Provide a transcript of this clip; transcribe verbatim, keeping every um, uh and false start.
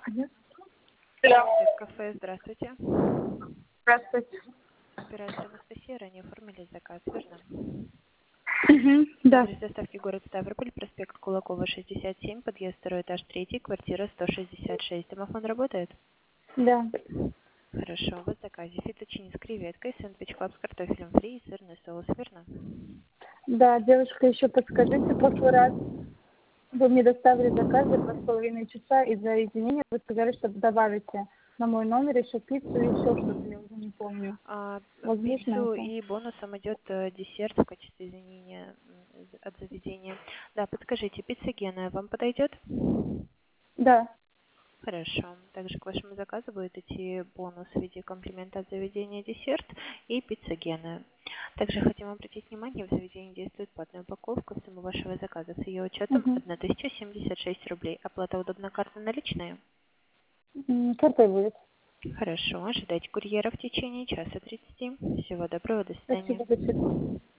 Алло. Здравствуйте, кафе, здравствуйте. Здравствуйте. Оператор Анастасия, ранее оформили заказ, верно? Мгм, да, Адрес доставки город Ставрополь, проспект Кулакова, шестьдесят семь, подъезд второй этаж третий, квартира сто шестьдесят шесть. Домофон работает? да. Хорошо, в заказе фетучини с креветкой, сэндвич клаб с картофелем фри и сырный соус, верно? Да, девушка, еще подскажите, в прошлый раз вы мне доставили заказ за два с половиной часа, и за извинения вы сказали, что добавите на мой номер еще пиццу и еще что-то, я уже не помню. А, Возможно пиццу это? и бонусом идет э, десерт в качестве извинения м, от заведения. Да, подскажите, пицца Гена вам подойдет? Да. Хорошо. Также к вашему заказу будет идти бонус в виде комплимента от заведения десерт и пицца Гена. Также хотим обратить внимание, в заведении действует платная упаковка. Сумма вашего заказа с ее учетом Угу. тысяча семьдесят шесть рублей. Оплата удобна карта наличная? Картой будет. Хорошо. Ожидайте курьера в течение часа тридцати. Всего доброго. До свидания. Спасибо, до свидания.